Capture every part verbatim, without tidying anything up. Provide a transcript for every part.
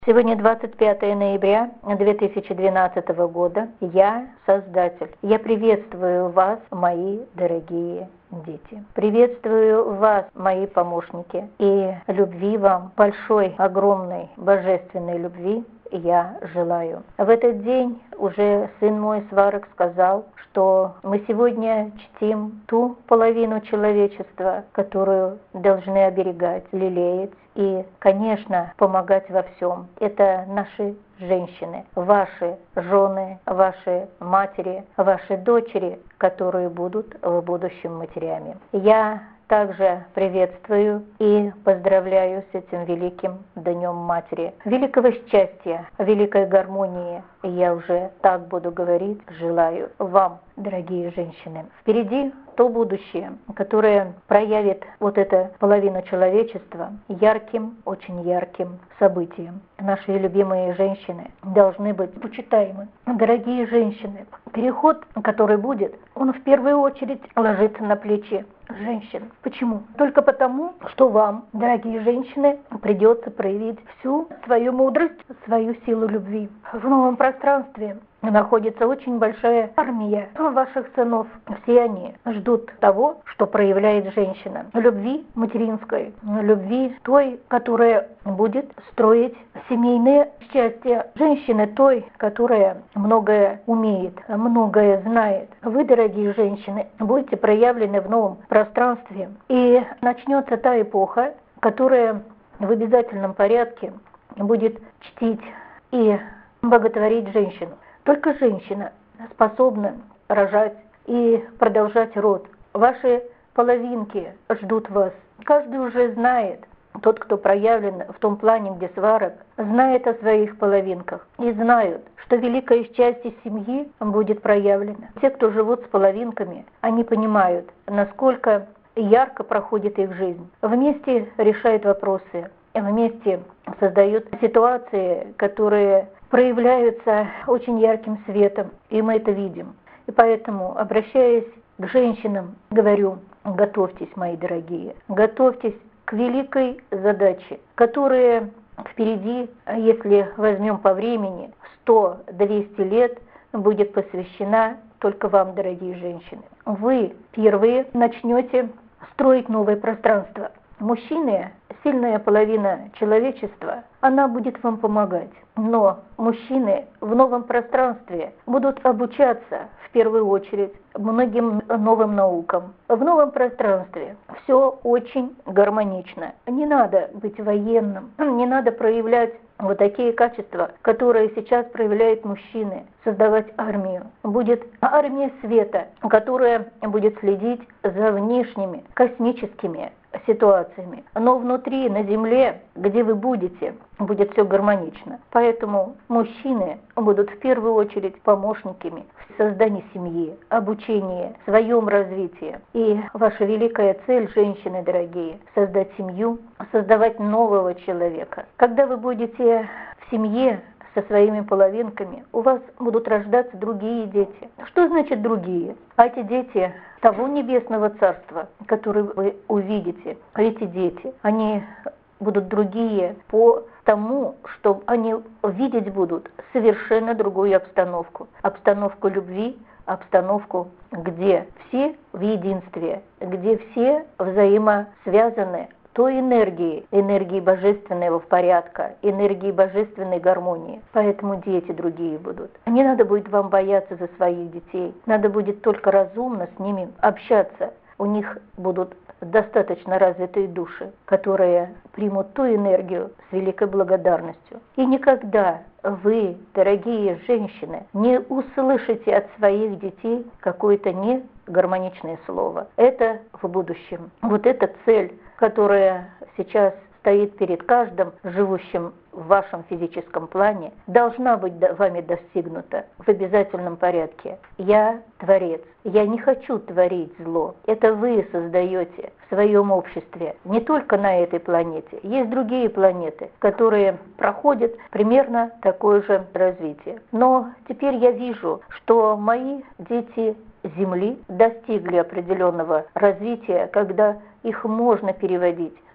Сегодня двадцать пятое ноября две тысячи двенадцатого года. Я Создатель. Я приветствую вас, мои дорогие дети. Приветствую вас, мои помощники. И любви вам, большой, огромной, божественной любви я желаю. В этот день уже сын мой Сварог сказал, что мы сегодня чтим ту половину человечества, которую должны оберегать, лелеять и, конечно, помогать во всем. Это наши женщины, ваши жены, ваши матери, ваши дочери, которые будут в будущем матерями. Я также приветствую и поздравляю с этим великим Днем Матери. Великого счастья, великой гармонии, я уже так буду говорить, желаю вам, дорогие женщины. Впереди то будущее, которое проявит вот эта половина человечества ярким, очень ярким событием. Наши любимые женщины должны быть почитаемы. Дорогие женщины, переход, который будет, он в первую очередь ложится на плечи женщин. Почему? Только потому, что вам, дорогие женщины, придется проявить всю свою мудрость, свою силу любви. В новом пространстве находится очень большая армия ваших сынов. Все они ждут того, что проявляет женщина. Любви материнской, любви той, которая будет строить семейное счастье. Женщины той, которая многое умеет, многое знает. Вы, дорогие женщины, будете проявлены в новом пространстве. И начнется та эпоха, которая в обязательном порядке будет чтить и боготворить женщину. Только женщина способна рожать и продолжать род. Ваши половинки ждут вас. Каждый уже знает, тот, кто проявлен в том плане, где Сварог, знает о своих половинках и знают, что великое счастье семьи будет проявлено. Те, кто живут с половинками, они понимают, насколько ярко проходит их жизнь. Вместе решают вопросы, вместе создают ситуации, которые проявляются очень ярким светом, и мы это видим. И поэтому, обращаясь к женщинам, говорю, готовьтесь, мои дорогие, готовьтесь к великой задаче, которая впереди, если возьмем по времени, сто-двести лет, будет посвящена только вам, дорогие женщины. Вы первые начнете строить новое пространство. Мужчины, сильная половина человечества, она будет вам помогать. Но мужчины в новом пространстве будут обучаться в первую очередь многим новым наукам. В новом пространстве все очень гармонично. Не надо быть военным, не надо проявлять вот такие качества, которые сейчас проявляют мужчины. Создавать армию. Будет армия света, которая будет следить за внешними космическими ситуациями. Но внутри, на земле, где вы будете, будет все гармонично. Поэтому мужчины будут в первую очередь помощниками в создании семьи, обучении, своем развитии. И ваша великая цель, женщины дорогие, создать семью, создавать нового человека. Когда вы будете в семье со своими половинками, у вас будут рождаться другие дети. Что значит другие? А эти дети того небесного царства, который вы увидите. Эти дети, они будут другие по тому, что они видеть будут совершенно другую обстановку. Обстановку любви, обстановку, где все в единстве, где все взаимосвязаны той энергии, энергии божественного порядка, энергии божественной гармонии. Поэтому дети другие будут. Не надо будет вам бояться за своих детей. Надо будет только разумно с ними общаться. У них будут достаточно развитые души, которые примут ту энергию с великой благодарностью. И никогда вы, дорогие женщины, не услышите от своих детей какое-то негармоничное слово. Это в будущем. Вот эта цель, которая сейчас стоит перед каждым живущим в вашем физическом плане, должна быть вами достигнута в обязательном порядке. Я Творец. Я не хочу творить зло. Это вы создаете в своем обществе, не только на этой планете. Есть другие планеты, которые проходят примерно такое же развитие. Но теперь я вижу, что мои дети Земли достигли определенного развития, когда их можно переводить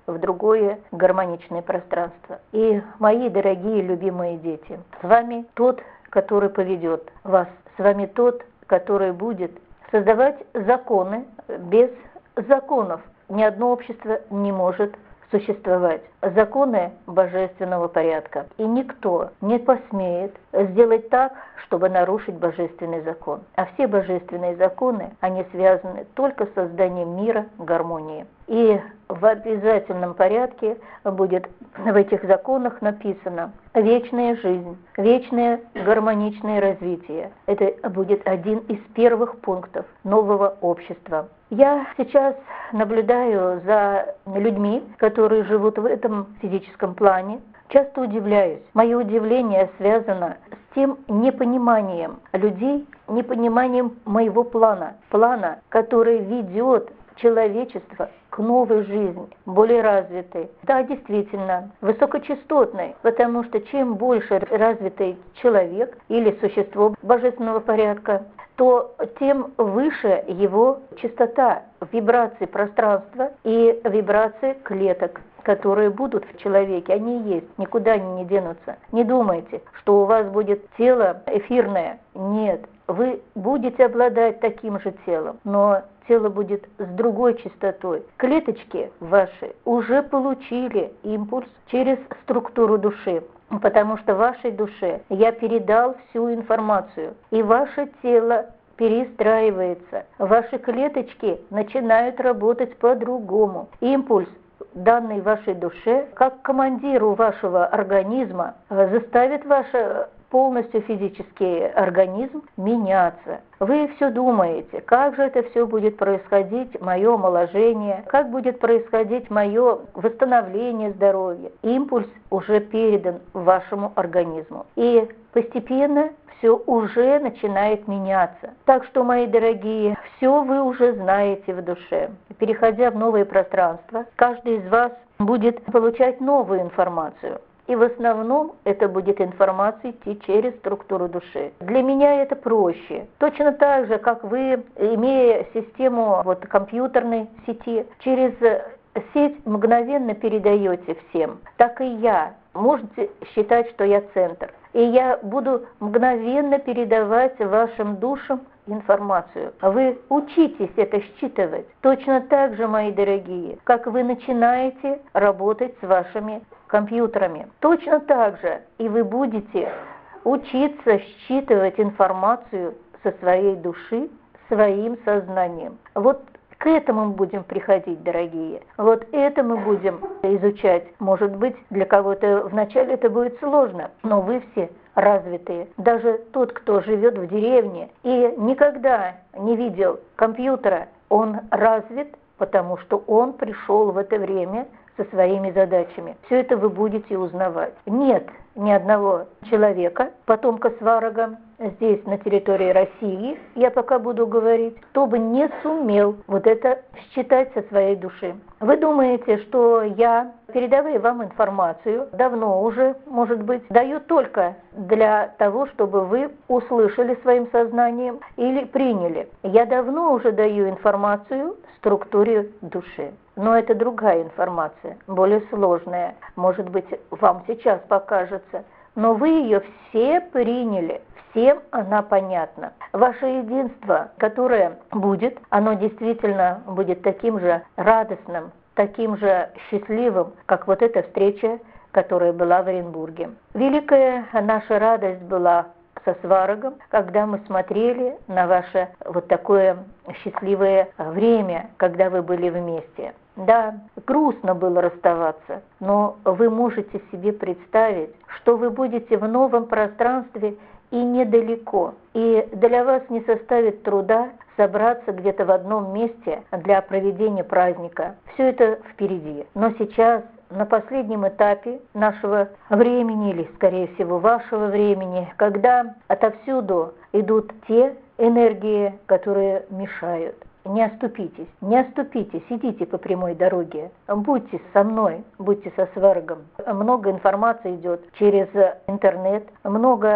в другое гармоничное пространство. И, мои дорогие любимые дети, с вами тот, который поведет вас, с вами тот, который будет создавать законы. Без законов ни одно общество не может существовать. Законы божественного порядка. И никто не посмеет сделать так, чтобы нарушить божественный закон. А все божественные законы, они связаны только с созданием мира, гармонии. И в обязательном порядке будет в этих законах написано вечная жизнь, вечное гармоничное развитие. Это будет один из первых пунктов нового общества. Я сейчас наблюдаю за людьми, которые живут в этом физическом плане. Часто удивляюсь. Мое удивление связано с тем непониманием людей, непониманием моего плана. Плана, который ведет человечество к новой жизни, более развитой. Да, действительно, высокочастотной, потому что чем больше развитый человек или существо божественного порядка, то тем выше его частота вибрации пространства и вибрации клеток, которые будут в человеке. Они есть, никуда они не денутся. Не думайте, что у вас будет тело эфирное. Нет, вы будете обладать таким же телом, но тело будет с другой частотой. Клеточки ваши уже получили импульс через структуру души, потому что вашей душе я передал всю информацию, и ваше тело перестраивается, ваши клеточки начинают работать по-другому. Импульс, данный вашей душе, как командиру вашего организма, заставит ваше полностью физический организм меняться. Вы все думаете, как же это все будет происходить, мое омоложение, как будет происходить мое восстановление здоровья. Импульс уже передан вашему организму. И постепенно все уже начинает меняться. Так что, мои дорогие, все вы уже знаете в душе. Переходя в новое пространство, каждый из вас будет получать новую информацию. И в основном это будет информация идти через структуру души. Для меня это проще. Точно так же, как вы, имея систему вот, компьютерной сети, через сеть мгновенно передаете всем, так и я. Можете считать, что я центр. И я буду мгновенно передавать вашим душам информацию. Вы учитесь это считывать. Точно так же, мои дорогие, как вы начинаете работать с вашими компьютерами. Точно так же и вы будете учиться считывать информацию со своей души, своим сознанием. Вот к этому мы будем приходить, дорогие. Вот это мы будем изучать. Может быть, для кого-то вначале это будет сложно, но вы все развитые. Даже тот, кто живет в деревне и никогда не видел компьютера, он развит, потому что он пришел в это время со своими задачами. Все это вы будете узнавать. Нет ни одного человека, потомка Сварога, здесь, на территории России, я пока буду говорить, кто бы не сумел вот это считать со своей души. Вы думаете, что я, передавая вам информацию, давно уже, может быть, даю только для того, чтобы вы услышали своим сознанием или приняли. Я давно уже даю информацию в структуре души. Но это другая информация, более сложная. Может быть, вам сейчас покажется. Но вы ее все приняли. Всем она понятна. Ваше единство, которое будет, оно действительно будет таким же радостным, таким же счастливым, как вот эта встреча, которая была в Оренбурге. Великая наша радость была со Сварогом, когда мы смотрели на ваше вот такое счастливое время, когда вы были вместе. Да, грустно было расставаться, но вы можете себе представить, что вы будете в новом пространстве и недалеко. И для вас не составит труда собраться где-то в одном месте для проведения праздника. Все это впереди. Но сейчас, на последнем этапе нашего времени, или, скорее всего, вашего времени, когда отовсюду идут те энергии, которые мешают. Не оступитесь, не оступитесь, идите по прямой дороге, будьте со мной, будьте со Сварогом. Много информации идет через интернет, много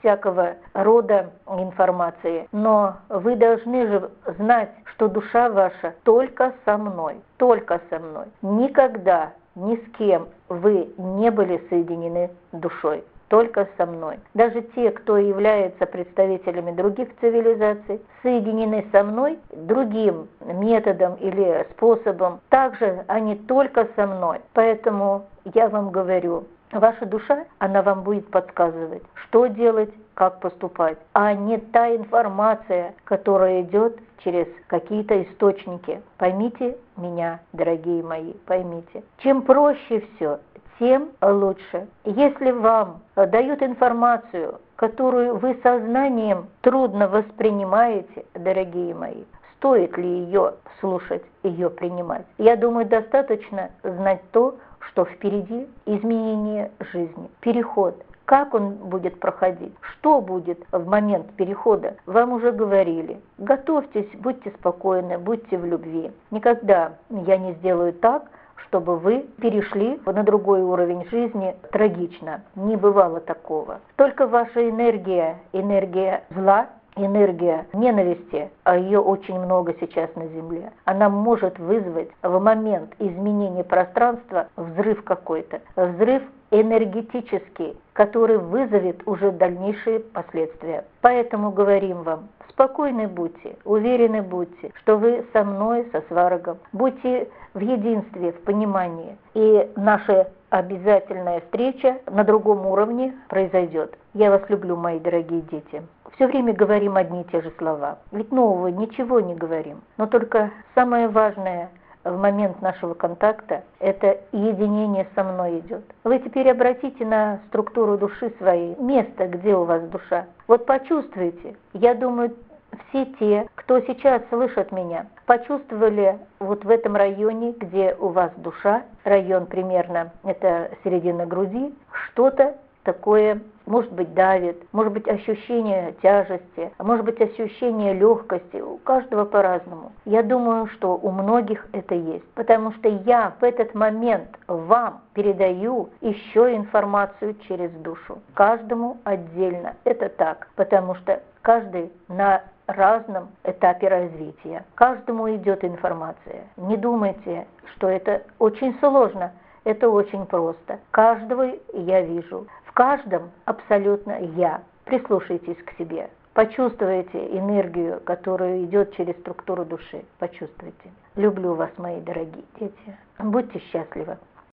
всякого рода информации. Но вы должны же знать, что душа ваша только со мной, только со мной. Никогда ни с кем вы не были соединены душой. Только со мной. Даже те, кто является представителями других цивилизаций, соединены со мной другим методом или способом. Также они только со мной. Поэтому я вам говорю, ваша душа, она вам будет подсказывать, что делать, как поступать, а не та информация, которая идет через какие-то источники. Поймите меня, дорогие мои, поймите. Чем проще все, тем лучше. Если вам дают информацию, которую вы сознанием трудно воспринимаете, дорогие мои, стоит ли ее слушать, ее принимать? Я думаю, достаточно знать то, что впереди изменение жизни, переход. Как он будет проходить? Что будет в момент перехода? Вам уже говорили. Готовьтесь, будьте спокойны, будьте в любви. Никогда я не сделаю так, чтобы вы перешли на другой уровень жизни трагично. Не бывало такого. Только ваша энергия, энергия зла, энергия ненависти, а ее очень много сейчас на Земле, она может вызвать в момент изменения пространства взрыв какой-то, взрыв энергетический, который вызовет уже дальнейшие последствия. Поэтому говорим вам, спокойны будьте, уверены будьте, что вы со мной, со Сварогом, будьте в единстве, в понимании, и наша обязательная встреча на другом уровне произойдет. Я вас люблю, мои дорогие дети. Все время говорим одни и те же слова. Ведь нового ничего не говорим. Но только самое важное в момент нашего контакта – это единение со мной идет. Вы теперь обратите на структуру души своей, место, где у вас душа. Вот почувствуйте. Я думаю, все те, кто сейчас слышит меня, почувствовали вот в этом районе, где у вас душа, район примерно, это середина груди, что-то такое, может быть, давит, может быть, ощущение тяжести, а может быть, ощущение легкости, у каждого по-разному. Я думаю, что у многих это есть, потому что я в этот момент вам передаю еще информацию через душу, каждому отдельно. Это так, потому что каждый на разном этапе развития. Каждому идет информация. Не думайте, что это очень сложно. Это очень просто. Каждого я вижу. В каждом абсолютно я. Прислушайтесь к себе. Почувствуйте энергию, которая идет через структуру души. Почувствуйте. Люблю вас, мои дорогие дети. Будьте счастливы.